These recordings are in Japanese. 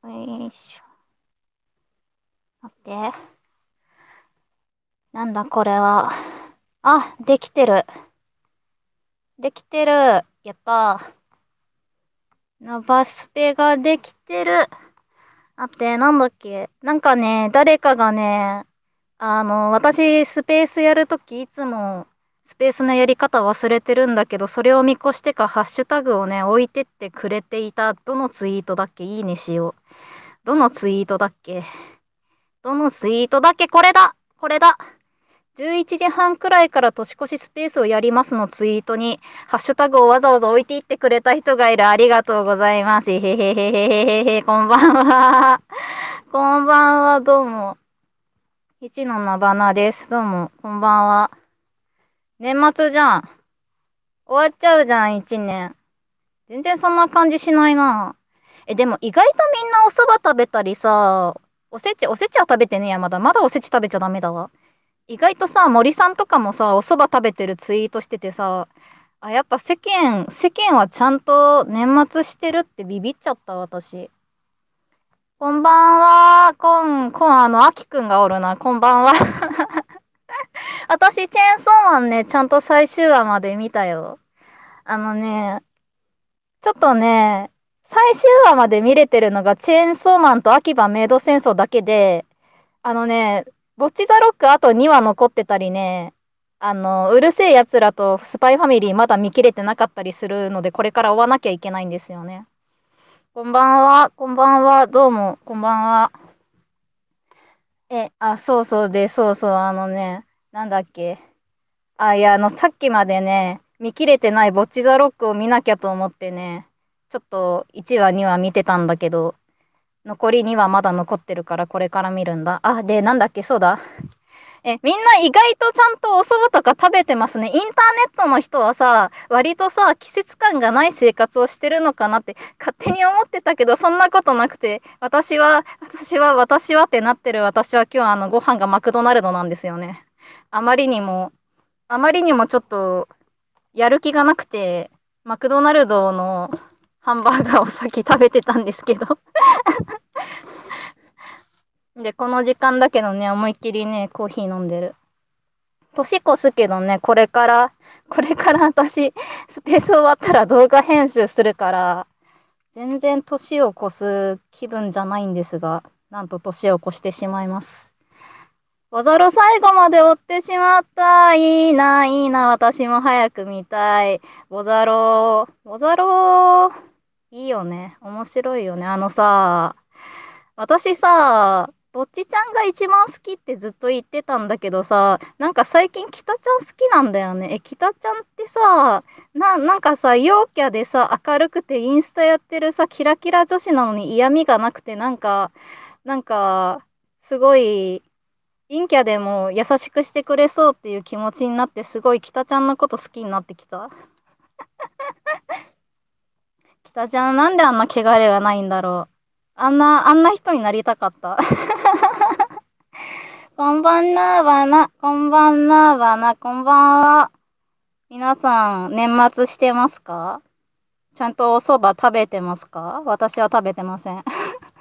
よいしょ。待って。なんだこれは。あ、できてる。できてる。やったー。ナバスペができてる。待って、なんだっけ。なんかね、誰かがね、私、スペースやるとき、いつも、スペースのやり方忘れてるんだけど、それを見越してか、ハッシュタグをね、置いてってくれていた。どのツイートだっけ？いいねしよう。どのツイートだっけ？どのツイートだっけ？これだこれだ。11時半くらいから年越しスペースをやりますのツイートに、ハッシュタグをわざわざ置いていってくれた人がいる。ありがとうございます。へへへへへへへ、こんばんは。こんばんは、どうも。一のなばなです。どうも、こんばんは。年末じゃん。終わっちゃうじゃん、一年。全然そんな感じしないな。でも意外とみんなお蕎麦食べたりさ、おせちは食べてねえや、まだ。まだおせち食べちゃダメだわ。意外とさ、森さんとかもさ、お蕎麦食べてるツイートしててさ、あ、やっぱ世間はちゃんと年末してるってビビっちゃった、私。こんばんは。あきくんがおるな。こんばんは。私、チェーンソーマンね、ちゃんと最終話まで見たよ。あのね、ちょっとね、最終話まで見れてるのが、チェーンソーマンと秋葉メイド戦争だけで、あのね、ボッチザロックあと2話残ってたりね、うるせえ奴らとスパイファミリーまだ見切れてなかったりするので、これから追わなきゃいけないんですよね。こんばんは、こんばんは、どうも、こんばんは。そうそうで、そうそう、なんだっけ。いや、さっきまでね、見切れてないボッチザロックを見なきゃと思ってね、ちょっと1話、2話見てたんだけど、残り2話まだ残ってるからこれから見るんだ。で、なんだっけ、そうだ。みんな意外とちゃんとお蕎麦とか食べてますね。インターネットの人はさ、割とさ、季節感がない生活をしてるのかなって勝手に思ってたけど、そんなことなくて、私はってなってる私は今日ご飯がマクドナルドなんですよね。あまりにも、あまりにもちょっとやる気がなくて、マクドナルドのハンバーガーをさっき食べてたんですけど。で、この時間だけどね、思いっきりね、コーヒー飲んでる。年越すけどね、これから私、スペース終わったら動画編集するから、全然年を越す気分じゃないんですが、なんと年を越してしまいます。ボザロ最後まで追ってしまった。いいな、いいな、私も早く見たい。ボザロ、いいよね。面白いよね。私さ、ぼっちちゃんが一番好きってずっと言ってたんだけどさ、なんか最近北ちゃん好きなんだよね。北ちゃんってさ、なんかさ、陽キャでさ、明るくてインスタやってるさ、キラキラ女子なのに嫌味がなくて、なんか、すごい、陰キャでも優しくしてくれそうっていう気持ちになって、すごい北ちゃんのこと好きになってきた。北ちゃんなんであんな汚れがないんだろう。あんな人になりたかった。こんばんなーばな、こんばんなーばな、こんばんは。皆さん、年末してますか？ちゃんとお蕎麦食べてますか？私は食べてません。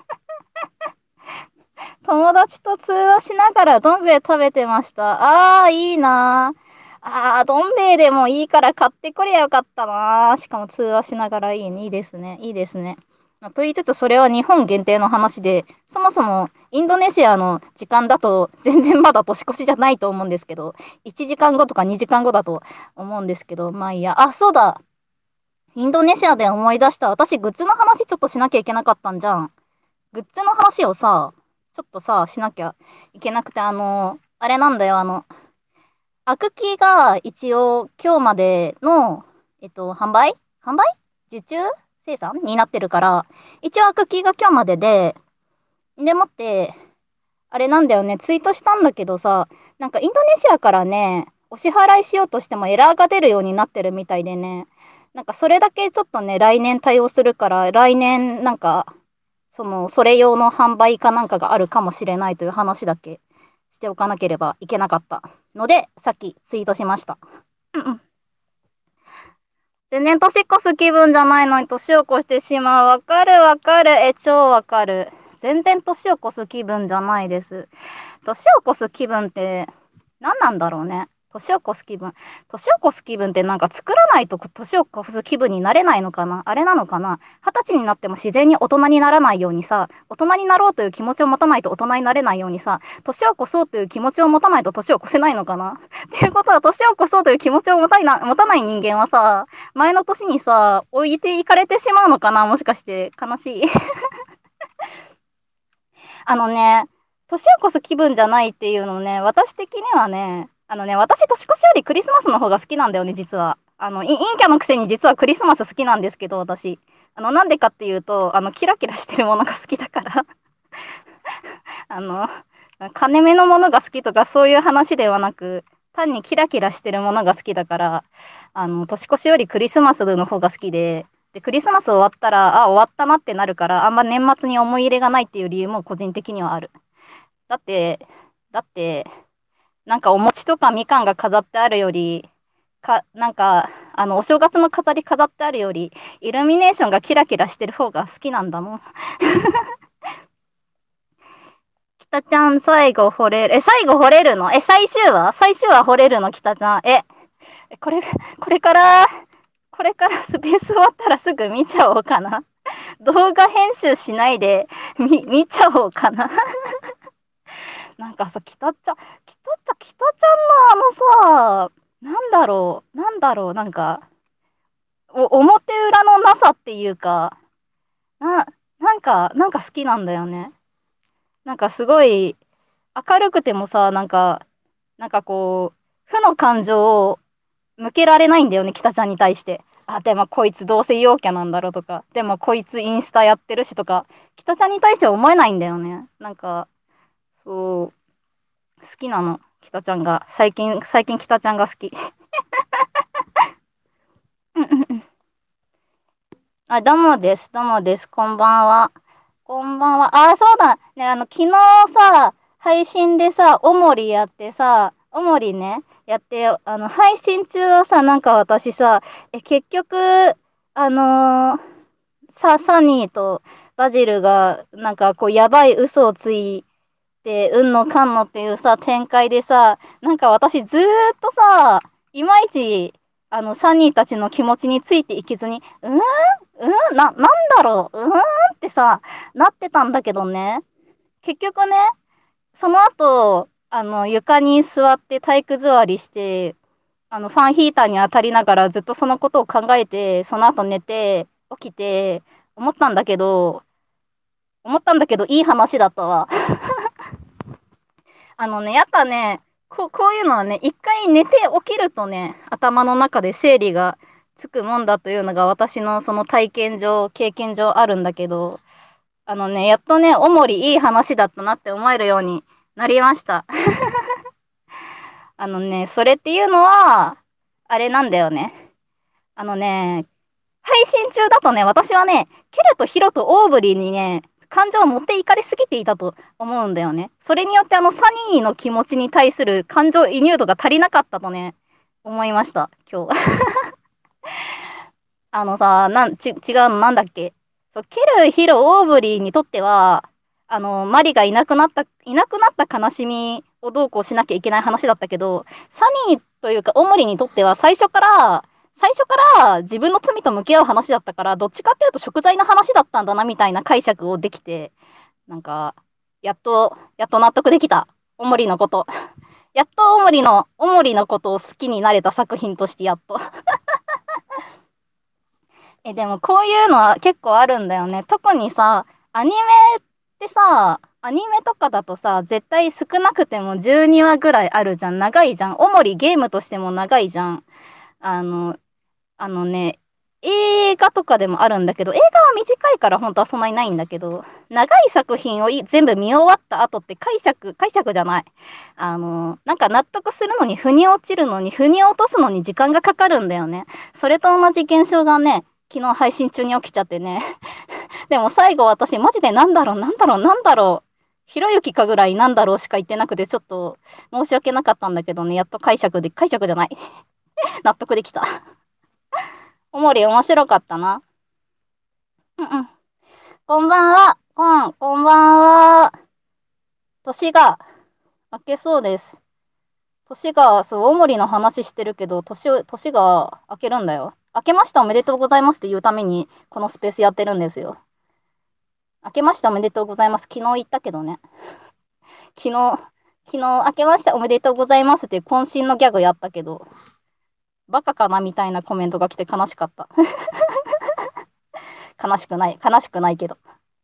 友達と通話しながらどん兵衛食べてました。いいなどん兵衛でもいいから買ってこりゃよかったな。しかも通話しながらいいね。いいですね。いいですね。と言いつつ、それは日本限定の話で、そもそもインドネシアの時間だと全然まだ年越しじゃないと思うんですけど、1時間後とか2時間後だと思うんですけど、まあいいや。そうだ。インドネシアで思い出した。私、グッズの話ちょっとしなきゃいけなかったんじゃん。グッズの話をさ、ちょっとさ、しなきゃいけなくて、あれなんだよ、アクキーが一応今日までの、販売受注生産になってるから、一応アクキーが今日まででもって、あれなんだよね、ツイートしたんだけどさ、なんかインドネシアからね、お支払いしようとしてもエラーが出るようになってるみたいでね、なんかそれだけちょっとね、来年対応するから、来年なんか、それ用の販売かなんかがあるかもしれないという話だけしておかなければいけなかったので、さっきツイートしました。うんうん。 全然年越す気分じゃないのに年を越してしまう。わかるわかる。超わかる。全然年を越す気分じゃないです。年を越す気分って何なんだろうね。年を越す気分。年を越す気分ってなんか作らないと年を越す気分になれないのかな、あれなのかな。20歳になっても自然に大人にならないようにさ、大人になろうという気持ちを持たないと大人になれないようにさ、年を越そうという気持ちを持たないと年を越せないのかな。っていうことは、年を越そうという気持ちを持たない人間はさ、前の年にさ、置いていかれてしまうのかな、もしかして。悲しい。あのね、年を越す気分じゃないっていうのね、私的にはね、私年越しよりクリスマスの方が好きなんだよね、実は。陰キャのくせに実はクリスマス好きなんですけど、私。なんでかっていうと、キラキラしてるものが好きだから。あの、金目のものが好きとかそういう話ではなく、単にキラキラしてるものが好きだから、年越しよりクリスマスの方が好きで、で、クリスマス終わったら、あ、終わったなってなるから、あんま年末に思い入れがないっていう理由も個人的にはある。だって、だって、なんかお餅とかみかんが飾ってあるより、なんか、お正月の飾り飾ってあるより、イルミネーションがキラキラしてる方が好きなんだもん。北ちゃん、最後惚れる。最後惚れるの？最終話惚れるの、北ちゃん。これ、これから、これからスペース終わったらすぐ見ちゃおうかな。動画編集しないで見ちゃおうかな。なんかさ、北ちゃんのなんだろう、なんか、表裏のなさっていうか、な、なんか好きなんだよね。なんかすごい、明るくてもさ、なんかこう、負の感情を向けられないんだよね、北ちゃんに対して。あ、でもこいつどうせ陽キャなんだろうとか、でもこいつインスタやってるしとか、北ちゃんに対しては思えないんだよね。なんか、そう、好きなの、北ちゃんが。最近北ちゃんが好き。うんうんうん。あ、どうもです、どうもです、こんばんは。こんばんは。あ、そうだ。ね、昨日さ、配信でさ、おもりやってさ、おもりね、やって、配信中はさ、なんか私さ、結局、あのーサニーとバジルが、なんかこう、やばい嘘をついて、うんのかんのっていうさ、展開でさ、なんか私ずーっとさ、いまいち、サニーたちの気持ちについていけずに、なんだろう、ってさ、なってたんだけどね。結局ね、その後、床に座って体育座りして、ファンヒーターに当たりながらずっとそのことを考えて、その後寝て、起きて、思ったんだけど、いい話だったわ。やっぱね、こういうのはね、一回寝て起きるとね、頭の中で整理がつくもんだというのが私のその体験上、経験上あるんだけど、やっとね、おもりいい話だったなって思えるようになりました。それっていうのは、あれなんだよね。あのね、配信中だとね、私はね、ケルとヒロとオーブリーにね、感情を持っていかれすぎていたと思うんだよね。それによってサニーの気持ちに対する感情移入度が足りなかったとね、思いました、今日。さ、違うのなんだっけ。そうケル、ヒロ、オーブリーにとっては、マリがいなくなった悲しみをどうこうしなきゃいけない話だったけど、サニーというか、オモリにとっては最初から自分の罪と向き合う話だったから、どっちかっていうと贖罪の話だったんだな、みたいな解釈をできて、なんか、やっと納得できた。オモリのこと。やっとオモリのことを好きになれた作品としてやっと。でもこういうのは結構あるんだよね。特にさ、アニメとかだとさ、絶対少なくても12話ぐらいあるじゃん。長いじゃん。主にゲームとしても長いじゃん。あの、あのね、映画とかでもあるんだけど、映画は短いから本当はそんなにないんだけど、長い作品を全部見終わった後って解釈じゃない。なんか納得するのに腑に落ちるのに、腑に落とすのに時間がかかるんだよね。それと同じ現象がね、昨日配信中に起きちゃってね。でも最後私マジでなんだろう。ひろゆきかぐらいなんだろうしか言ってなくてちょっと申し訳なかったんだけどね、やっと解釈じゃない。納得できた。 おもり面白かったな。うんうん。こんばんは。こんばんは。年が明けそうです。年が、そう、おもりの話してるけど、年が明けるんだよ。明けましておめでとうございますって言うために、このスペースやってるんですよ。明けましておめでとうございます。昨日言ったけどね。昨日、明けましておめでとうございますっていう渾身のギャグやったけど、バカかなみたいなコメントが来て悲しかった。悲しくないけど。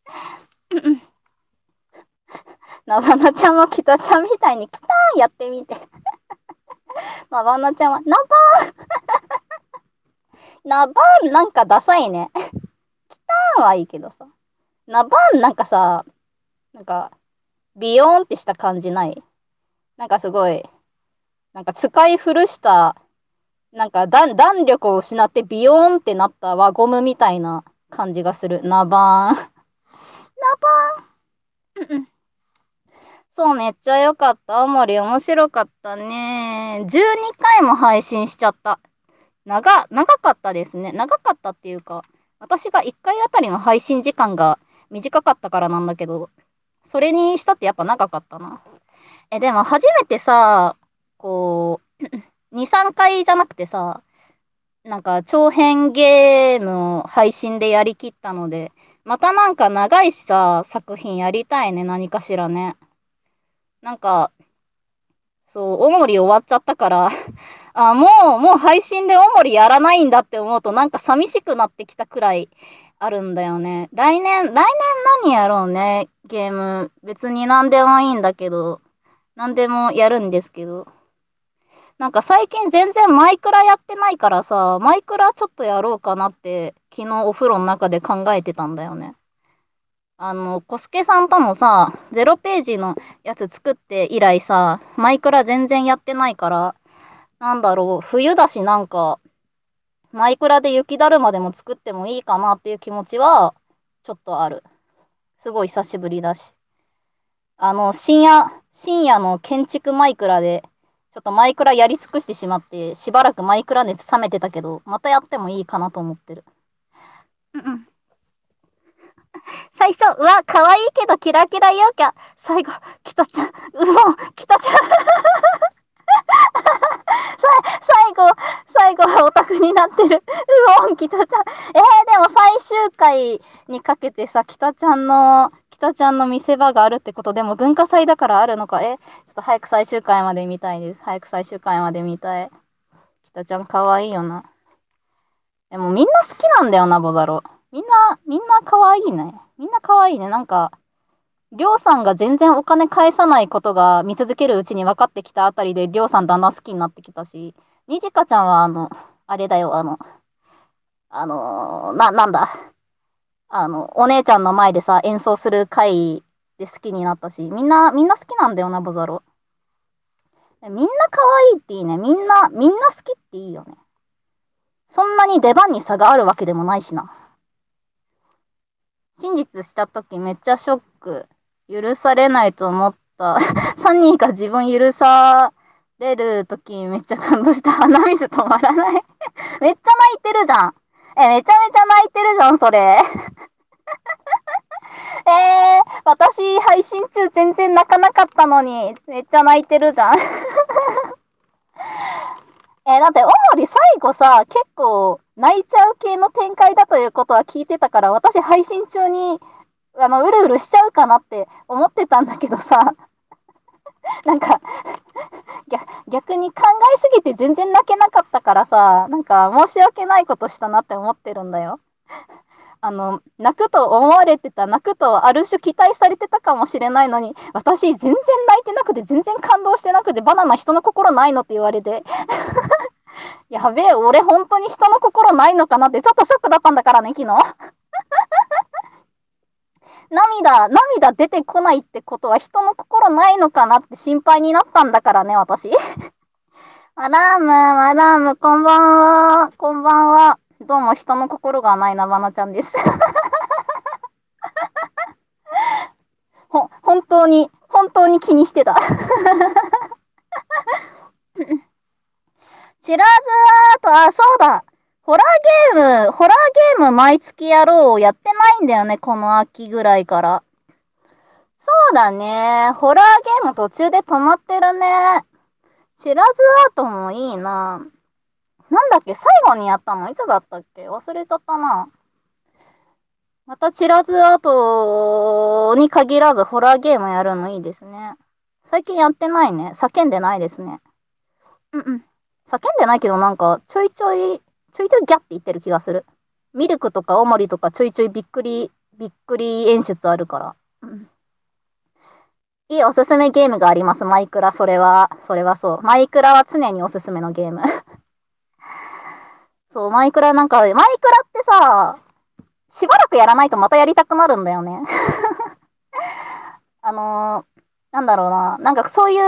なばなちゃんも北ちゃんみたいに、キターンやってみて。なばなちゃんは、なばーんなんかダサいね。キターンはいいけどさ。なばーんなんかさ、なんか、ビヨーンってした感じない？なんかすごい、なんか使い古した、なんか弾力を失ってビヨーンってなった輪ゴムみたいな感じがする。なばーん。なばーん。うんうん。そう、めっちゃ良かった。青森面白かったね。12回も配信しちゃった。長かったですね。長かったっていうか、私が1回あたりの配信時間が短かったからなんだけど、それにしたってやっぱ長かったな。でも初めてさ、こう、2、3回じゃなくてさ、なんか長編ゲームを配信でやりきったので、またなんか長いしさ、作品やりたいね、何かしらね。なんか、そう、おもり終わっちゃったからもう配信でおもりやらないんだって思うとなんか寂しくなってきたくらいあるんだよね。来年何やろうね、ゲーム。別に何でもいいんだけど、何でもやるんですけど。なんか最近全然マイクラやってないからさ、マイクラちょっとやろうかなって昨日お風呂の中で考えてたんだよね。コスケさんともさ、0ページのやつ作って以来さ、マイクラ全然やってないから、なんだろう、冬だしなんか、マイクラで雪だるまでも作ってもいいかなっていう気持ちは、ちょっとある。すごい久しぶりだし。深夜の建築マイクラで、ちょっとマイクラやり尽くしてしまって、しばらくマイクラ熱冷めてたけど、またやってもいいかなと思ってる。うんうん。最初、うわ、可愛いけどキラキラ陽キャ。最後、キタちゃん、キタちゃん、最後、最後はオタクになってる。キタちゃん。でも最終回にかけてさ、キタちゃんの見せ場があるってこと、でも文化祭だからあるのか。ちょっと早く最終回まで見たいです。早く最終回まで見たい。キタちゃん可愛いよな。でもみんな好きなんだよな、ボザロ。みんな可愛いね。みんな可愛いね。なんか、りょうさんが全然お金返さないことが見続けるうちに分かってきたあたりで、りょうさんだんだん好きになってきたし、にじかちゃんはあれだよ、なんだ、お姉ちゃんの前でさ、演奏する回で好きになったし、みんな好きなんだよな、ボザロ。みんな可愛いっていいね。みんな好きっていいよね。そんなに出番に差があるわけでもないしな。真実したときめっちゃショック。許されないと思った。サニーが自分許されるときめっちゃ感動した。鼻水止まらない。めっちゃ泣いてるじゃん。めちゃめちゃ泣いてるじゃん、それ。私配信中全然泣かなかったのに、めっちゃ泣いてるじゃん。だって、おもり最後さ、結構泣いちゃう系の展開だということは聞いてたから、私配信中に、うるうるしちゃうかなって思ってたんだけどさ、なんか逆に考えすぎて全然泣けなかったからさ、なんか申し訳ないことしたなって思ってるんだよ。泣くと思われてた、泣くとある種期待されてたかもしれないのに、私全然泣いてなくて、全然感動してなくて、バナナ人の心ないのって言われて、やべえ、俺本当に人の心ないのかなってちょっとショックだったんだからね、昨日。涙出てこないってことは人の心ないのかなって心配になったんだからね、私。マダム、こんばんは。こんばんは。どうも人の心がないなばなちゃんです。本当に気にしてた。知らずーと、そうだ。 ホラーゲーム毎月やろうやってないんだよね、この秋ぐらいから。そうだね。ホラーゲーム途中で止まってるね。知らずアートもいいな。なんだっけ、最後にやったのいつだったっけ忘れちゃったな。またチラズアートに限らずホラーゲームやるのいいですね。最近やってないね。叫んでないですね。うんうん。叫んでないけどなんかちょいちょいギャって言ってる気がする。ミルクとかオモリとかちょいちょいびっくり演出あるから。うん、いいおすすめゲームがあります、マイクラ。それはそう。マイクラは常におすすめのゲーム。そう、マイクラマイクラってさ、しばらくやらないとまたやりたくなるんだよね。あのなんだろうな。なんかそういう、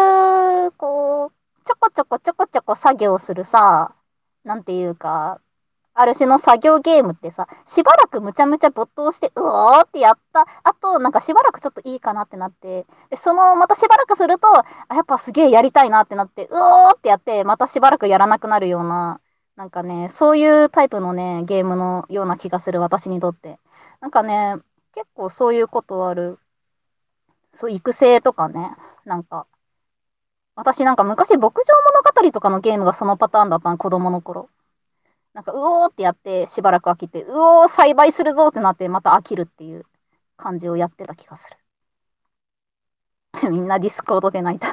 こう、ちょこちょこ作業するさ、なんていうか、ある種の作業ゲームってさ、しばらくむちゃむちゃ没頭して、うおーってやった後、なんかしばらくちょっといいかなってなって、で、またしばらくすると、やっぱすげえやりたいなってなって、うおーってやって、またしばらくやらなくなるような、なんかね、そういうタイプのね、ゲームのような気がする、私にとって。なんかね、結構そういうことある。そう、育成とかね、なんか、私なんか昔、牧場物語とかのゲームがそのパターンだったの、子供の頃。なんか、うおーってやって、しばらく飽きて、うおー、栽培するぞってなって、また飽きるっていう感じをやってた気がする。みんなディスコードで泣いた。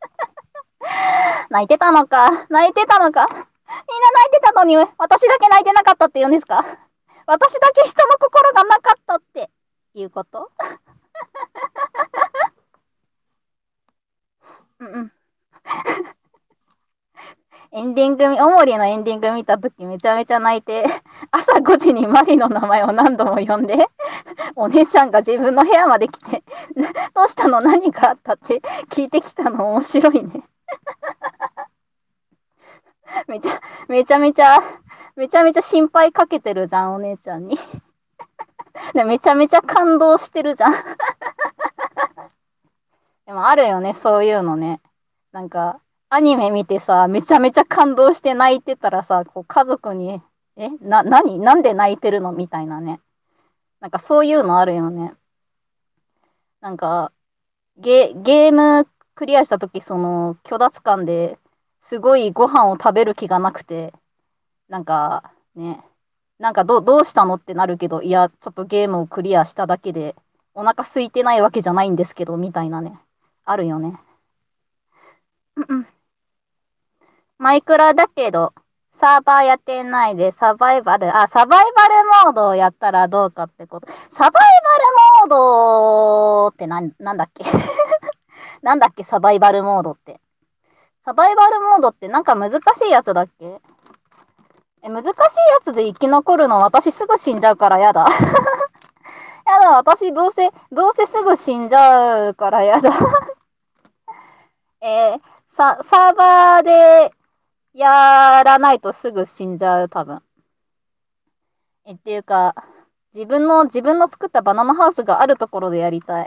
泣いてたのか。泣いてたのか。みんな泣いてたのに、私だけ泣いてなかったって言うんですか？私だけ人の心がなかったっていうこと？うんうん。エンディング、オモリのエンディング見たときめちゃめちゃ泣いて、朝5時にマリの名前を何度も呼んで、お姉ちゃんが自分の部屋まで来て、どうしたの何があったって聞いてきたの面白いね。めちゃ、めちゃめちゃ、めちゃめちゃ心配かけてるじゃん、お姉ちゃんに。で、めちゃめちゃ感動してるじゃん。でもあるよね、そういうのね。なんか、アニメ見てさ、めちゃめちゃ感動して泣いてたらさ、こう家族に、なんで泣いてるのみたいなね。なんかそういうのあるよね。なんか、ゲームクリアしたとき、虚脱感ですごいご飯を食べる気がなくて、なんかね、どうしたのってなるけど、いや、ちょっとゲームをクリアしただけで、お腹空いてないわけじゃないんですけど、みたいなね。あるよね。うんうん。マイクラだけど、サーバーやってないで、サバイバルモードをやったらどうかってこと。サバイバルモードってなんだっけ？なんだっけ、サバイバルモードって。サバイバルモードってなんか難しいやつだっけ？難しいやつで生き残るの私すぐ死んじゃうからやだ。やだ、私どうせすぐ死んじゃうからやだ。えー、サーバーでやらないとすぐ死んじゃう、多分。っていうか、自分の作ったバナナハウスがあるところでやりたい。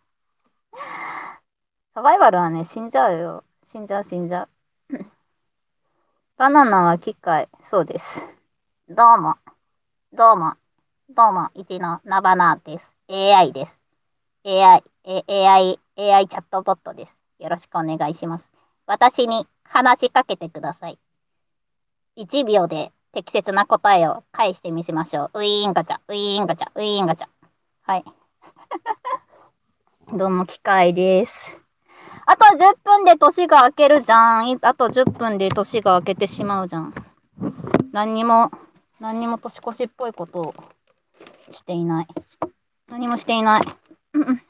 サバイバルはね、死んじゃうよ。死んじゃう。バナナは機械。そうです。どうも、どうも、どうも、一のナバナです。AI です。AI チャットボットです。よろしくお願いします。私に話しかけてください。1秒で適切な答えを返してみせましょう。ウィーンガチャ、ウィーンガチャ、ウィーンガチャ。はい。どうも、機械です。あと10分で年が明けるじゃん。あと10分で年が明けてしまうじゃん。何にも年越しっぽいことをしていない。何もしていない。うんうん。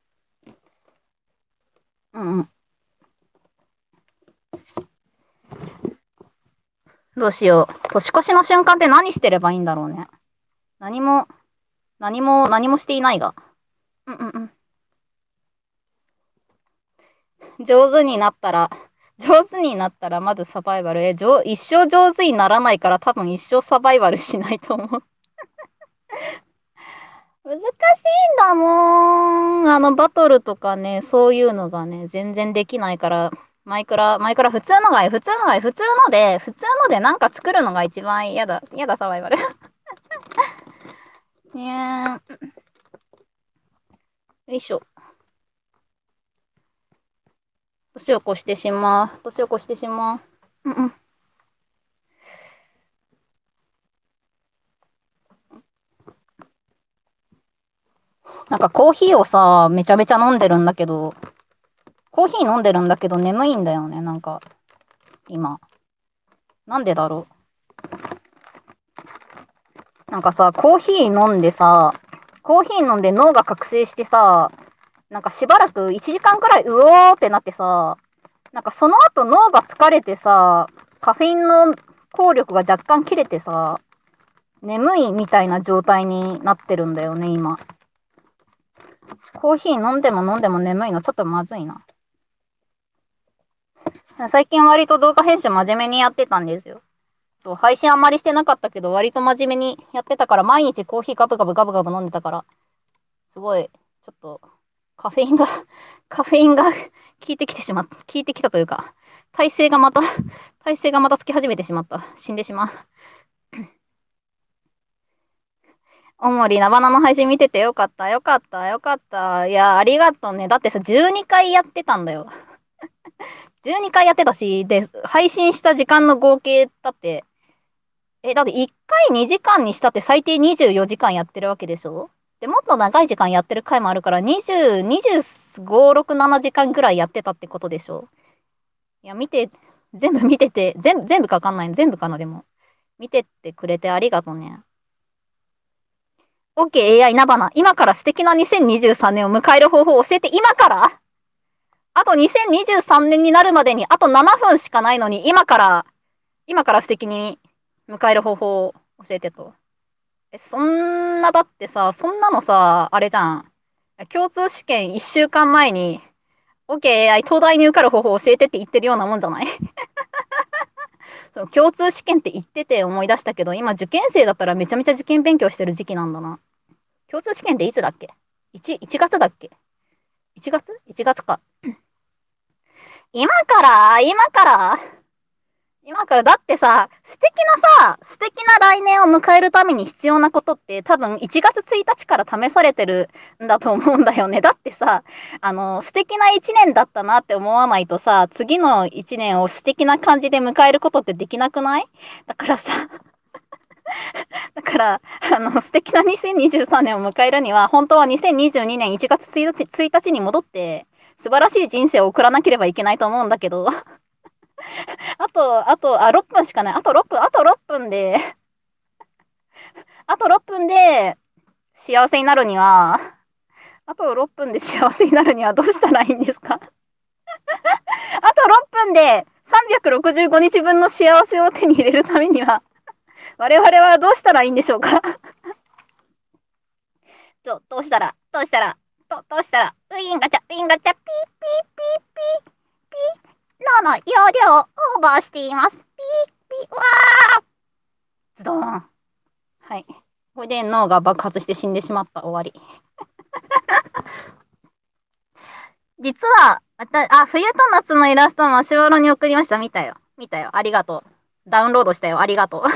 うんうん。どうしよう。年越しの瞬間って何してればいいんだろうね。何も、何もしていないが。うんうんうん。上手になったら、まずサバイバル。一生上手にならないから多分一生サバイバルしないと思う。難しいんだもん。バトルとかね、そういうのがね、全然できないから、 マイクラ、普通のがいい、普通のがいい、普通のでなんか作るのが一番嫌だ。嫌だ、サバイバル。ねえ、よいしょ。年を越してしまう。年を越してしまう。うんうん。なんかコーヒーをさ、めちゃめちゃ飲んでるんだけど、コーヒー飲んでるんだけど眠いんだよね、なんか、今。なんでだろう。なんかさ、コーヒー飲んで脳が覚醒してさ、なんかしばらく1時間くらいうおーってなってさ、なんかその後脳が疲れてさ、カフェインの効力が若干切れてさ、眠いみたいな状態になってるんだよね、今。コーヒー飲んでも飲んでも眠いのちょっとまずいな。最近割と動画編集真面目にやってたんですよ。配信あんまりしてなかったけど、割と真面目にやってたから、毎日コーヒーガブガブガブガブ飲んでたから、すごい、ちょっと、カフェインがカフェインが効いてきてしまった。効いてきたというか、体勢がまた体勢がまたつき始めてしまった。死んでしまう。おもりなバナの配信見ててよかった、よかった、よかった。いや、ありがとうね。だってさ、12回やってたんだよ。12回やってたし、で、配信した時間の合計だって、だって1回2時間にしたって最低24時間やってるわけでしょ。で、もっと長い時間やってる回もあるから、20、25、6、7時間ぐらいやってたってことでしょ。いや、全部見てて、全部かかんないの。全部かな、でも。見てってくれてありがとうね。OKAI なばな。今から素敵な2023年を迎える方法を教えて、今からあと2023年になるまでにあと7分しかないのに、今から素敵に迎える方法を教えてと。そんな、だってさ、そんなのさ、あれじゃん。共通試験1週間前に、OKAI 東大に受かる方法を教えてって言ってるようなもんじゃない？そう、共通試験って言ってて思い出したけど、今受験生だったらめちゃめちゃ受験勉強してる時期なんだな。共通試験っていつだっけ？ 1 月だっけ？ 1 月？ 1 月か。今からだってさ、素敵な来年を迎えるために必要なことって多分1月1日から試されてるんだと思うんだよね。だってさ、素敵な1年だったなって思わないとさ、次の1年を素敵な感じで迎えることってできなくない？だからさ、だから、素敵な2023年を迎えるには、本当は2022年1月1日に戻って、素晴らしい人生を送らなければいけないと思うんだけど、6分しかない。あと6分で幸せになるには、あと6分で幸せになるにはどうしたらいいんですか？あと6分で365日分の幸せを手に入れるためには、我々はどうしたらいいんでしょうか？どうしたら、ウィンガチャ、ウィンガチャ、ピーピーピーピーピー、脳の容量をオーバーしています。ピーピー、わー、ズドーン。はい。これで脳が爆発して死んでしまった。終わり。実は、冬と夏のイラストマシュマロに送りました。見たよ。見たよ。ありがとう。ダウンロードしたよ。ありがとう。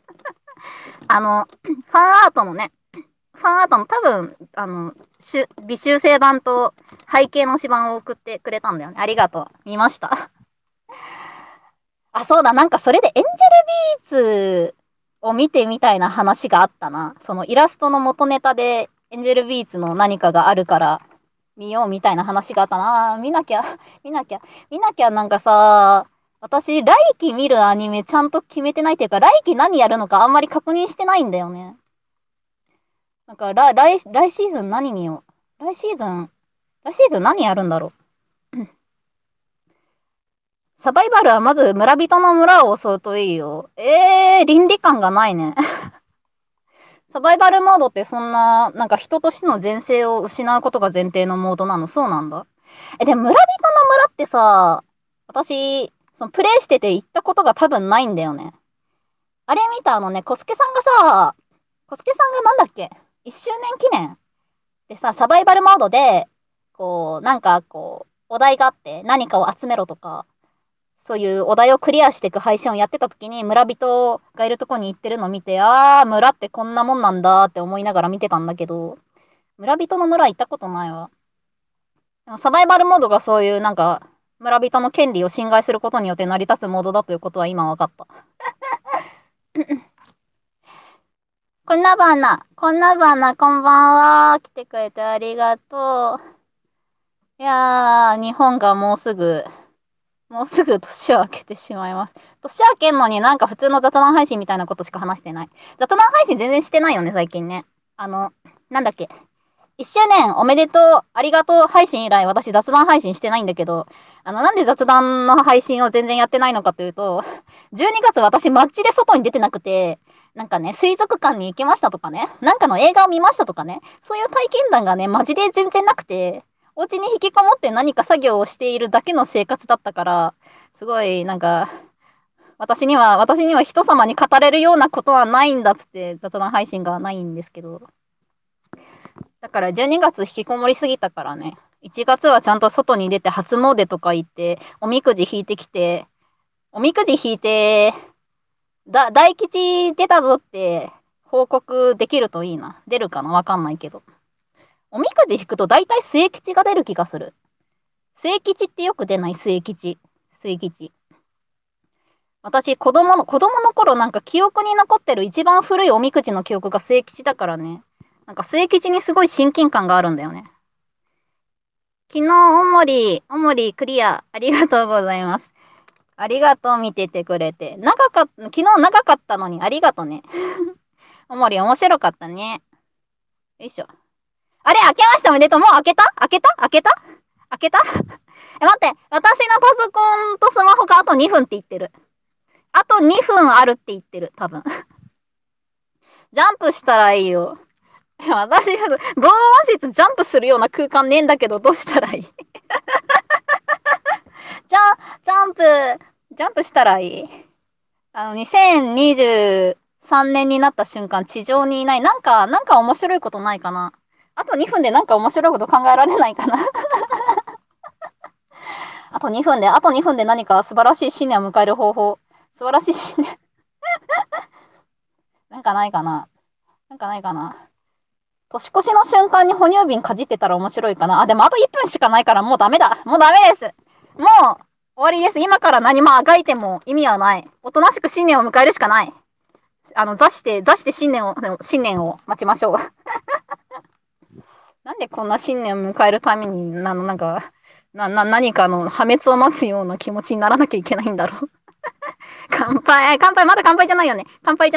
ファンアートもね、ファンアートも多分、微修正版と背景の指板を送ってくれたんだよね。ありがとう。見ました。あ、そうだ。なんかそれでエンジェルビーツを見てみたいな話があったな。そのイラストの元ネタでエンジェルビーツの何かがあるから見ようみたいな話があったな。見なきゃ。なんかさ、私、来期見るアニメちゃんと決めてないっていうか、来期何やるのかあんまり確認してないんだよね。なんか、来シーズン何見よう。来シーズン何やるんだろう。サバイバルはまず村人の村を襲うといいよ。倫理観がないね。サバイバルモードってそんな、なんか人としての前世を失うことが前提のモードなの？そうなんだ。でも村人の村ってさ、私、そのプレイしてて行ったことが多分ないんだよね。あれ見たコスケさんがなんだっけ？ 1 周年記念でさ、サバイバルモードで、こう、なんかこう、お題があって何かを集めろとか、 そういうお題をクリアしていく配信をやってた時に村人がいるとこに行ってるのを見て、あー、村ってこんなもんなんだって思いながら見てたんだけど、村人の村行ったことないわ。でもサバイバルモードがそういうなんか、村人の権利を侵害することによって成り立つモードだということは今分かった。こんなバーナ、こんなバーナ、こんばんは。来てくれてありがとう。いやー、日本がもうすぐ年を明けてしまいます。年明けんのになんか普通の雑談配信みたいなことしか話してない。雑談配信全然してないよね、最近ね。なんだっけ。1周年おめでとう、ありがとう配信以来、私雑談配信してないんだけど、なんで雑談の配信を全然やってないのかというと、12月私マッチで外に出てなくて、なんかね、水族館に行きましたとかね、なんかの映画を見ましたとかね、そういう体験談がね、マジで全然なくて、お家に引きこもって何か作業をしているだけの生活だったから、すごい、なんか、私には人様に語れるようなことはないんだっつって雑談配信がないんですけど、だから12月引きこもりすぎたからね。1月はちゃんと外に出て初詣とか行って、おみくじ引いてきて、おみくじ引いて、大吉出たぞって報告できるといいな。出るかなわかんないけど。おみくじ引くと大体末吉が出る気がする。末吉ってよく出ない？末吉。末吉。私、子供の頃なんか記憶に残ってる一番古いおみくじの記憶が末吉だからね。なんか末吉にすごい親近感があるんだよね。昨日、おもりクリア、ありがとうございます。ありがとう、見ててくれて。昨日長かったのにありがとね。おもり面白かったね。よいしょ。あれ、開けましたおめでとう。もう開けた待って、私のパソコンとスマホがあと2分って言ってる。あと2分あるって言ってる、多分。ジャンプしたらいいよ。私、防音室ジャンプするような空間ねえんだけど、どうしたらいい？ジャンプしたらいい。2023年になった瞬間、地上にいない。なんか面白いことないかな。あと2分でなんか面白いこと考えられないかな。あと2分で何か素晴らしい新年を迎える方法。素晴らしい新年。なんかないかな。年越しの瞬間に哺乳瓶かじってたら面白いかな。でもあと1分しかないからもうダメだ。もうダメです。もう終わりです。今から何もあがいても意味はない。おとなしく新年を迎えるしかない。座して新年を待ちましょう。なんでこんな新年を迎えるために、何かの破滅を待つような気持ちにならなきゃいけないんだろう。まだ乾杯じゃないよね。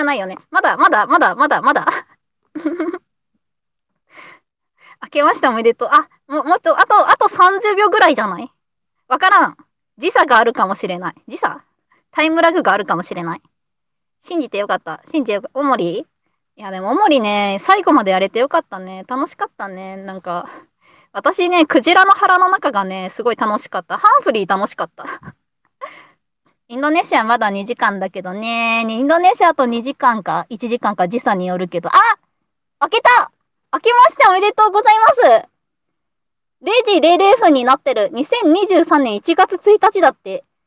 まだ。明けましておめでとう。もっと、あと30秒ぐらいじゃない？わからん。時差があるかもしれない。タイムラグがあるかもしれない。信じてよかった。おもり？いや、でもおもりね、最後までやれてよかったね。楽しかったね。なんか、私ね、クジラの腹の中がね、すごい楽しかった。ハンフリー楽しかった。インドネシアまだ2時間だけどね。インドネシアと2時間か1時間か時差によるけど。開けた！開けましておめでとうございます。0時00分になってる。2023年1月1日だって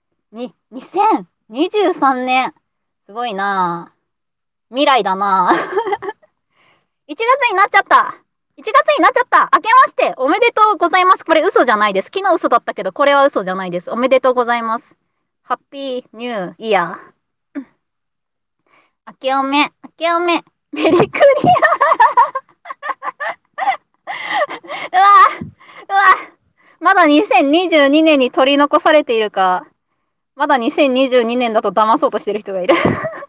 。2023年。すごいなぁ。未来だなぁ。1月になっちゃった。1月になっちゃった。明けましておめでとうございます。これ嘘じゃないです。昨日嘘だったけど、これは嘘じゃないです。おめでとうございます。ハッピーニューイヤー。明けおめ。メリクリア。うわまだ2022年に取り残されているか。まだ2022年だと騙そうとしてる人がいる。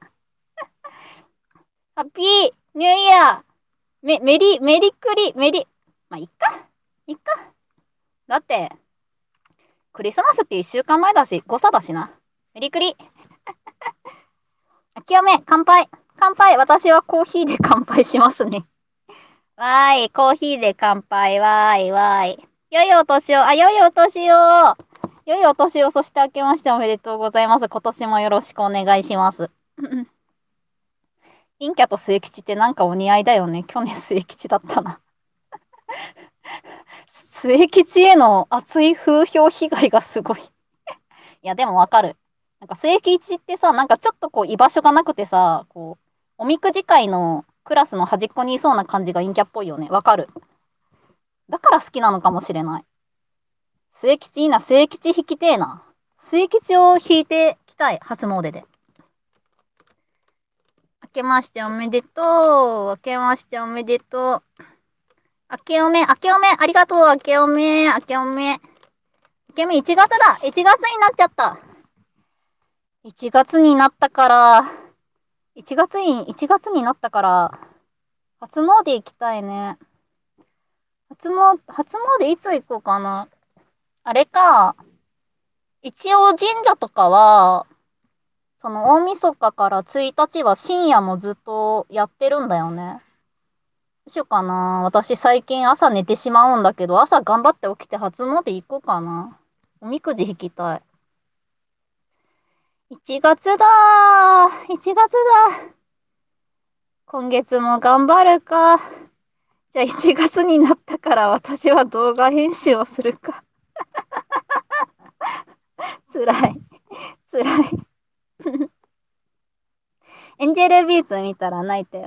ハッピーニューイヤー。メリクリ、まあ、いっか。だって、クリスマスって1週間前だし、誤差だしな。メリクリ。明けおめ、乾杯。私はコーヒーで乾杯しますね。わーい、コーヒーで乾杯。わーい。良いお年を。そして明けましておめでとうございます。今年もよろしくお願いします。陰キャと末吉ってなんかお似合いだよね。去年末吉だったな。末吉への熱い風評被害がすごい。いや、でもわかる。なんか末吉ってさ、なんかちょっとこう居場所がなくてさ、こう、おみくじ会のクラスの端っこにいそうな感じが陰キャっぽいよね。わかる。だから好きなのかもしれない。末吉いいな、末吉引きてえな。末吉を引いてきたい、初詣で。明けましておめでとう。明けましておめでとう。明けおめ、明けおめ、ありがとう、明けおめ、明けおめ。明けおめ1月だ。1月になっちゃった。1月になったから、1月になったから、初詣行きたいね。初詣いつ行こうかな。あれか、一応神社とかは、その大晦日から1日は深夜もずっとやってるんだよね。どうしようかな。私最近朝寝てしまうんだけど、朝頑張って起きて初詣行こうかな。おみくじ引きたい。1月だー。1月だ。今月も頑張るか。じゃあ1月になったから私は動画編集をするか。辛い。辛い。エンジェルビーツ見たら泣いて、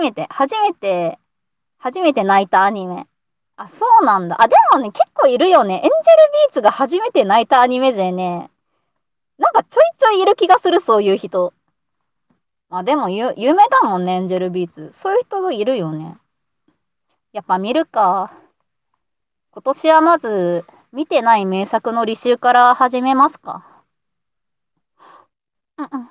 初めて泣いたアニメ。あ、そうなんだ。あ、でもね、結構いるよね。エンジェルビーツが初めて泣いたアニメ勢ね。なんかちょいちょいいる気がする、そういう人。まあでも有名だもんね、エンジェルビーツ。そういう人いるよね。やっぱ見るか。今年はまず、見てない名作の履修から始めますか。うんうん。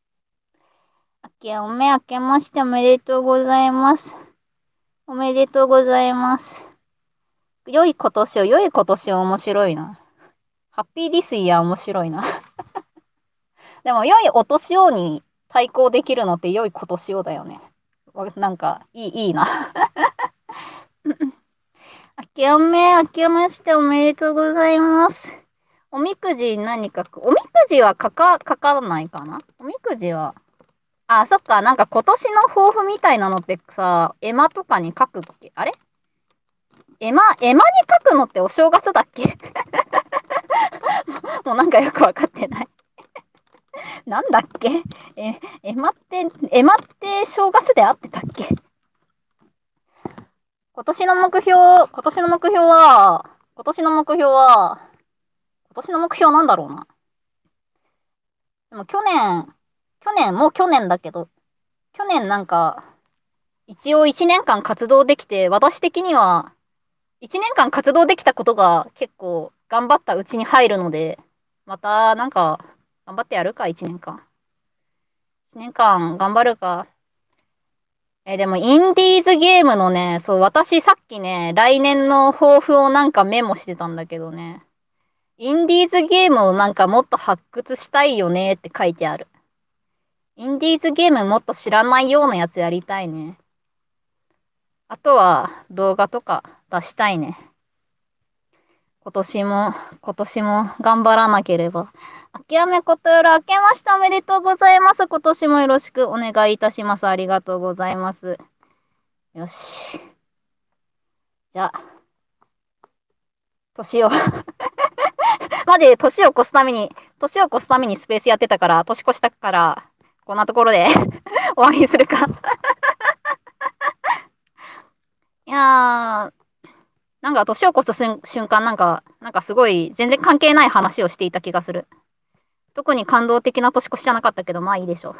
明けましておめでとうございます。おめでとうございます。良い今年を面白いな。ハッピーディスイヤー面白いな。でも、良いお年をに対抗できるのって良い今年をだよね。なんか、いいな。明けましておめでとうございます。おみくじ何書く？おみくじは書かないかな？おみくじは。あ、そっか。なんか今年の抱負みたいなのってさ、絵馬とかに書くっけ？あれ？絵馬に書くのってお正月だっけ？もうなんかよくわかってない。なんだっけ？絵馬って正月であってたっけ？今年の目標は、今年の目標なんだろうな。でももう去年だけど、去年なんか、一応1年間活動できて、私的には、1年間活動できたことが結構頑張ったうちに入るので、またなんか、頑張ってやるか、1年間。1年間頑張るか。でも、インディーズゲームのね、そう、私さっきね、来年の抱負をなんかメモしてたんだけどね、インディーズゲームをなんかもっと発掘したいよねって書いてある。インディーズゲームもっと知らないようなやつやりたいね。あとは動画とか出したいね。今年も、今年も頑張らなければ。諦めことよろ明けましておめでとうございます。今年もよろしくお願いいたします。ありがとうございます。よし。じゃあ、年をマジで年を越すためにスペースやってたから、年越したから、こんなところで終わりにするかいやー、なんか年を越す瞬間なんかすごい全然関係ない話をしていた気がする。特に感動的な年越しじゃなかったけど、まあいいでしょう。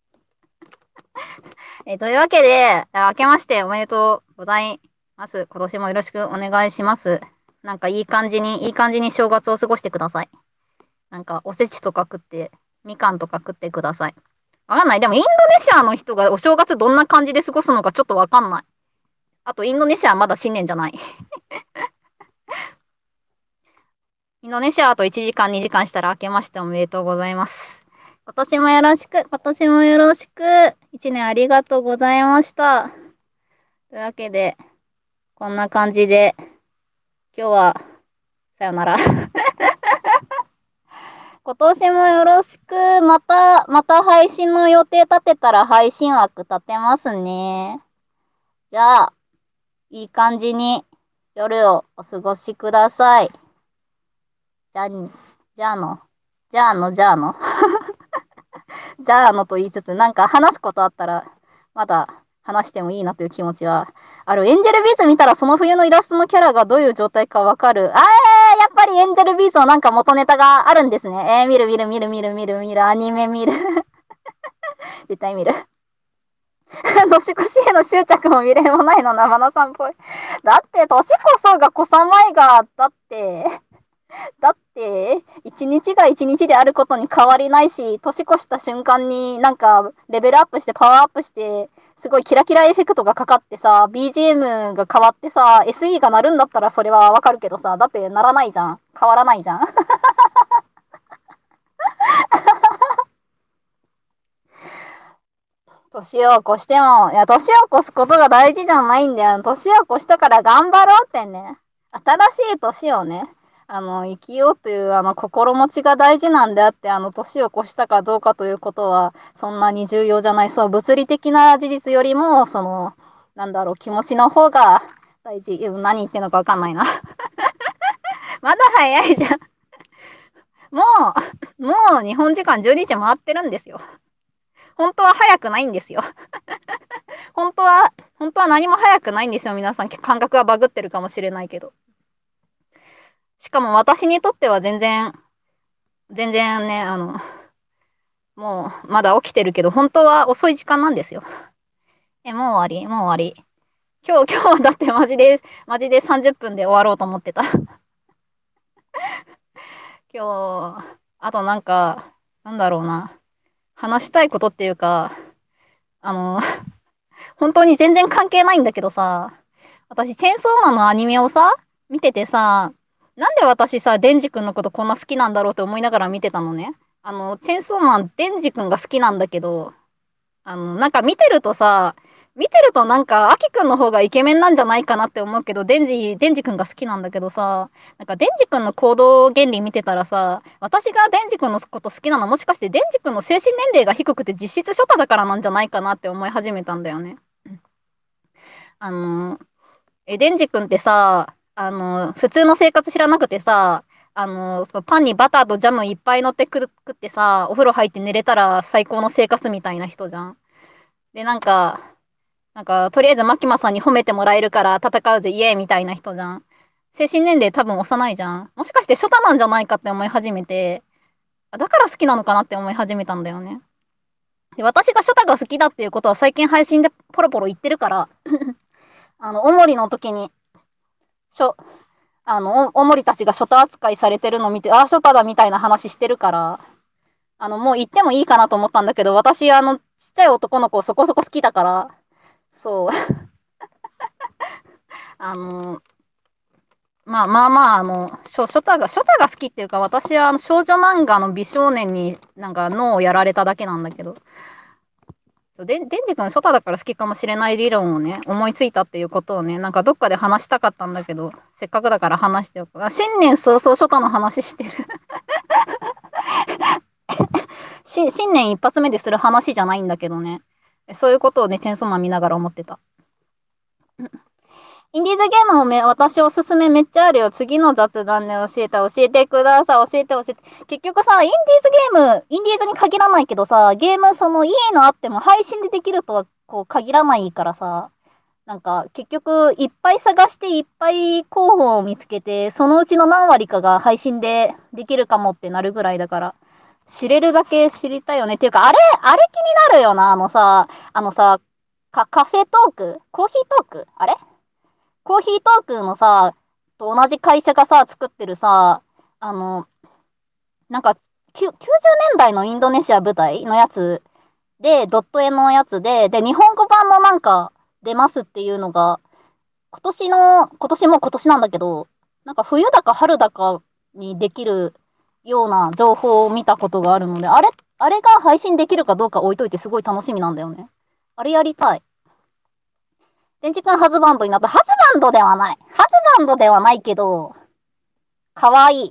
というわけで、明けましておめでとうございます。今年もよろしくお願いします。なんかいい感じに正月を過ごしてください。なんかおせちとか食って、みかんとか食ってください。わかんない。でもインドネシアの人がお正月どんな感じで過ごすのかちょっとわかんない。あとインドネシアはまだ新年じゃない。インドネシアあと1時間2時間したら明けましておめでとうございます。今年もよろしく。1年ありがとうございました。というわけで、こんな感じで、今日は、さよなら。今年もよろしく。また配信の予定立てたら配信枠立てますね。じゃあ、いい感じに夜をお過ごしください。じゃあの。 じゃあの、じゃあの。じゃあのと言いつつ、なんか話すことあったら、まだ話してもいいなという気持ちはある。エンジェルビーズ見たらその冬のイラストのキャラがどういう状態かわかる。やっぱりエンジェルビーズのなんか元ネタがあるんですね。見る見る見る見る見る見る、アニメ見る。絶対見る。年越しへの執着も未練もないの、生野さんっぽい。だって、年こそがこさまいが、だって、一日が一日であることに変わりないし、年越した瞬間になんかレベルアップしてパワーアップして、すごいキラキラエフェクトがかかってさ、BGM が変わってさ、SE が鳴るんだったらそれはわかるけどさ、だって鳴らないじゃん。変わらないじゃん。年を越しても、いや、年を越すことが大事じゃないんだよ。年を越したから頑張ろうってね。新しい年をね、生きようという、心持ちが大事なんであって、年を越したかどうかということは、そんなに重要じゃない。そう、物理的な事実よりも、なんだろう、気持ちの方が大事。何言ってんのかわかんないな。まだ早いじゃん。ももう日本時間12時回ってるんですよ。本当は早くないんですよ。本当は何も早くないんですよ。皆さん、感覚がバグってるかもしれないけど。しかも私にとっては全然ね、もうまだ起きてるけど、本当は遅い時間なんですよ。もう終わり、もう終わり。今日だってマジで30分で終わろうと思ってた。今日、あとなんか、なんだろうな。話したいことっていうか、あの、本当に全然関係ないんだけどさ、私、チェーンソーマンのアニメをさ、見ててさ、なんで私さ、デンジ君のことこんな好きなんだろうって思いながら見てたのね。チェーンソーマン、デンジ君が好きなんだけど、なんか見てるとなんか、アキくんの方がイケメンなんじゃないかなって思うけど、デンジくんが好きなんだけどさ、なんかデンジくんの行動原理見てたらさ、私がデンジくんのこと好きなのもしかしてデンジくんの精神年齢が低くて実質初太だからなんじゃないかなって思い始めたんだよね。あの、デンジくんってさ、普通の生活知らなくてさ、そのパンにバターとジャムいっぱい乗って食ってさ、お風呂入って寝れたら最高の生活みたいな人じゃん。で、なんか、とりあえずマキマさんに褒めてもらえるから戦うぜ、イエーイみたいな人じゃん。精神年齢多分幼いじゃん。もしかして初太なんじゃないかって思い始めて、だから好きなのかなって思い始めたんだよね。で、私が初太が好きだっていうことは最近配信でポロポロ言ってるから、おもりの時に、しょ、おもりたちが初太扱いされてるのを見て、初太だみたいな話してるから、もう言ってもいいかなと思ったんだけど、私、ちっちゃい男の子そこそこ好きだから、そう、あの、まあまあまあ、ショタが好きっていうか、私は少女漫画の美少年になんか脳をやられただけなんだけど、デンジ君ショタだから好きかもしれない理論をね、思いついたっていうことをね、なんかどっかで話したかったんだけど、せっかくだから話しておく。新年早々ショタの話してる。新年一発目でする話じゃないんだけどね。そういうことをね、チェンソーマン見ながら思ってた。インディーズゲームも私おすすめめっちゃあるよ。次の雑談で教えてください。教えて。結局さ、インディーズに限らないけどさ、ゲームその家のあっても配信でできるとはこう限らないからさ、なんか結局いっぱい探していっぱい候補を見つけて、そのうちの何割かが配信でできるかもってなるぐらいだから、知れるだけ知りたいよね。っていうか、あれ気になるよな。カフェトークコーヒートークあれコーヒートークのさ、と同じ会社がさ、作ってるさ、あの、なんか、90年代のインドネシア舞台のやつで、ドット絵のやつで、日本語版もなんか出ますっていうのが、今年なんだけど、なんか冬だか春だかにできるような情報を見たことがあるので、あれが配信できるかどうか置いといてすごい楽しみなんだよね。あれやりたい。電池くんハズバンドになった。ハズバンドではない。ハズバンドではないけど、かわいい。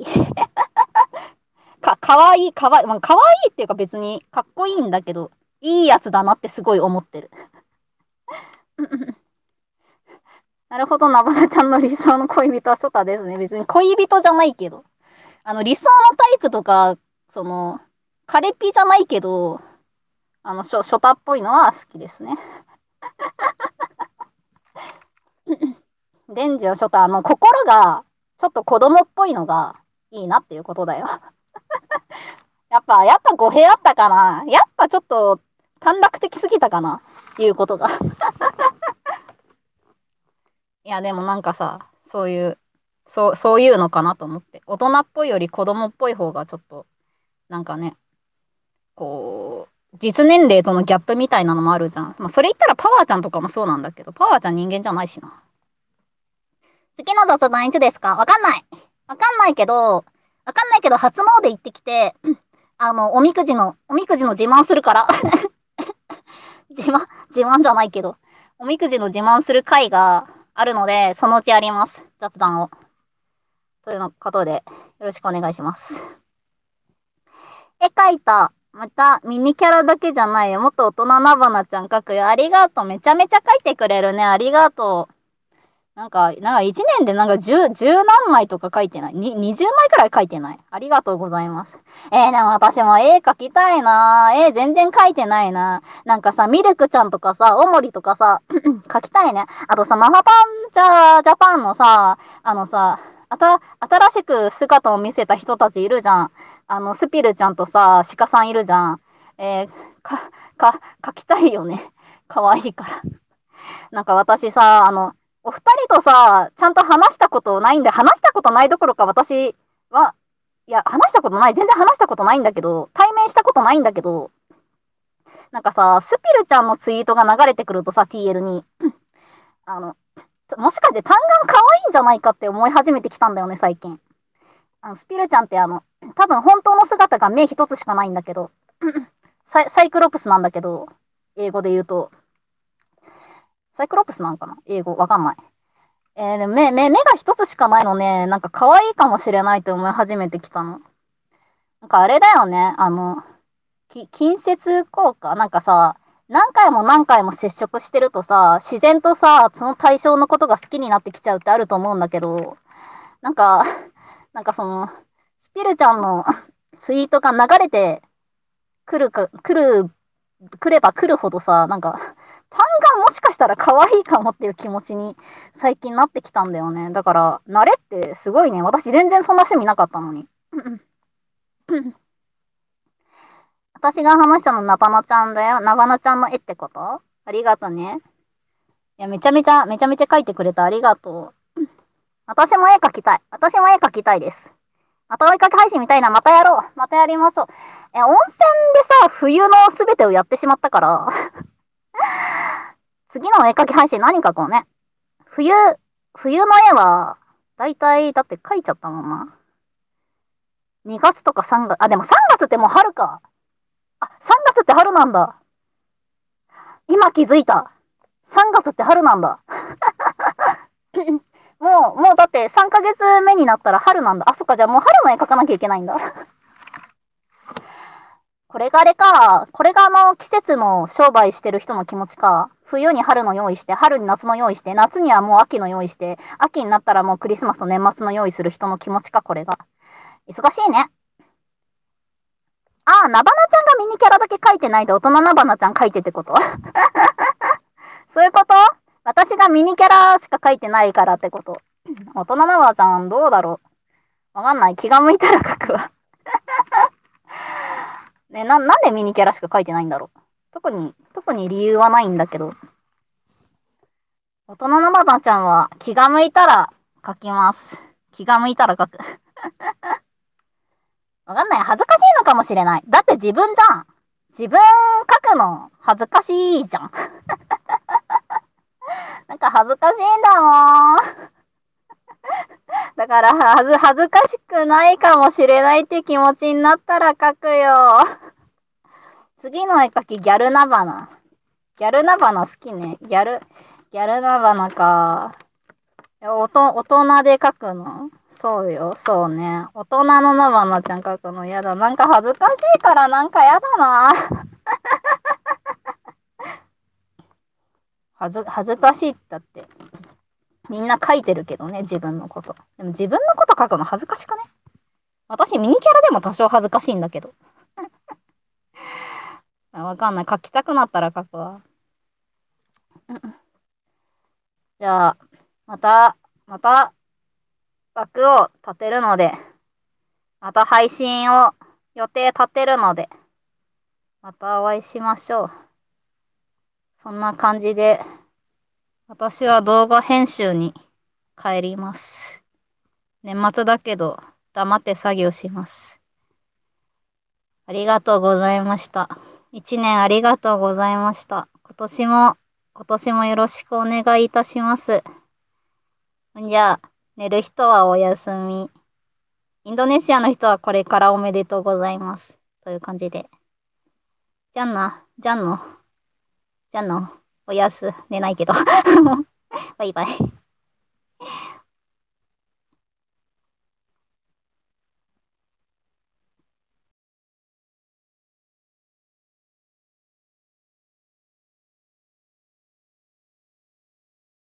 かわいい、まあ、かわいいっていうか別にかっこいいんだけど、いいやつだなってすごい思ってる。なるほど、なばなちゃんの理想の恋人はショタですね。別に恋人じゃないけど。理想のタイプとか、 その、カレピじゃないけど、ショタっぽいのは好きですね。デンジをショタ、心が、ちょっと子供っぽいのがいいなっていうことだよ。やっぱ語弊あったかな。やっぱちょっと短絡的すぎたかな。いうことが。いや、でもなんかさ、そういうのかなと思って。大人っぽいより子供っぽい方がちょっと、なんかね、こう、実年齢とのギャップみたいなのもあるじゃん。まあ、それ言ったらパワーちゃんとかもそうなんだけど、パワーちゃん人間じゃないしな。次の雑談いつですか？わかんない。わかんないけど、初詣行ってきて、おみくじの自慢するから自慢じゃないけど、おみくじの自慢する回があるので、そのうちやります。雑談を。ということで、よろしくお願いします。絵描いた。また、ミニキャラだけじゃないよ。もっと大人なばなちゃん描くよ。ありがとう。めちゃめちゃ描いてくれるね。ありがとう。なんか1年でなんか十何枚とか描いてない。20枚くらい描いてない。ありがとうございます。でも私も絵描きたいな。全然描いてないな。なんかさ、ミルクちゃんとかさ、おもりとかさ、描きたいね。あとさ、マハパンジャパンのさ、新しく姿を見せた人たちいるじゃん。スピルちゃんとさ、鹿さんいるじゃん。描きたいよね。可愛いから。なんか私さ、お二人とさ、ちゃんと話したことないんで、話したことないどころか私は、いや、話したことない。全然話したことないんだけど、対面したことないんだけど、なんかさ、スピルちゃんのツイートが流れてくるとさ、TL に、あの、もしかして単眼可愛いんじゃないかって思い始めてきたんだよね、最近。スピルちゃんって多分本当の姿が目一つしかないんだけど、サイクロプスなんだけど、英語で言うと、サイクロプスなんかな英語わかんない。でも目が一つしかないのね、なんか可愛いかもしれないって思い始めてきたの。なんかあれだよね、近接効果なんかさ、何回も何回も接触してるとさ、自然とさ、その対象のことが好きになってきちゃうってあると思うんだけど、なんか、スピルちゃんのツイートが流れてくれば来るほどさ、なんか、単眼もしかしたら可愛いかもっていう気持ちに最近なってきたんだよね。だから、慣れってすごいね。私全然そんな趣味なかったのに。私が話したのナバナちゃんだよ。ナバナちゃんの絵ってこと？ありがとね。いや、めちゃめちゃ描いてくれた。ありがとう。私も絵描きたい。私も絵描きたいです。またお絵描き配信みたいな。またやろう。またやりましょう。温泉でさ、冬のすべてをやってしまったから次のお絵描き配信何描こうね。冬の絵は、だいたい、だって描いちゃったもんな。2月とか3月、でも3月ってもう春か。3月って春なんだ。今気づいた。3月って春なんだ。もうだって3ヶ月目になったら春なんだ。そっか、じゃあもう春の絵描かなきゃいけないんだ。これがあれか。これが季節の商売してる人の気持ちか。冬に春の用意して、春に夏の用意して、夏にはもう秋の用意して、秋になったらもうクリスマスと年末の用意する人の気持ちか、これが。忙しいね。ナバナちゃんがミニキャラだけ描いてないで大人ナバナちゃん描いてってことそういうこと？私がミニキャラしか描いてないからってこと。大人ナバナちゃんどうだろう？わかんない。気が向いたら描くわね、なんでミニキャラしか描いてないんだろう。特に理由はないんだけど。大人ナバナちゃんは気が向いたら描きます。気が向いたら描く。わかんない。恥ずかしいのかもしれない。だって自分じゃん。自分書くの恥ずかしいじゃん。なんか恥ずかしいんだもん。だから恥ずかしくないかもしれないって気持ちになったら書くよ。次の絵描きギャルナバナ。ギャルナバナ好きね。ギャルナバナか。大人で描くの？そうよ、そうね。大人のナバナちゃん描くの嫌だ。なんか恥ずかしいからなんか嫌だな。恥ずかしいったって。みんな書いてるけどね、自分のこと。でも自分のこと書くの恥ずかしくね？ 私ミニキャラでも多少恥ずかしいんだけど。わかんない。書きたくなったら書くわ。じゃあ、また、枠を立てるので、また配信を予定立てるので、またお会いしましょう。そんな感じで、私は動画編集に帰ります。年末だけど、黙って作業します。ありがとうございました。一年ありがとうございました。今年もよろしくお願いいたします。じゃあ、寝る人はおやすみ。インドネシアの人はこれからおめでとうございます。という感じで。じゃんな、じゃんの、おやす、寝ないけど。バイバイ。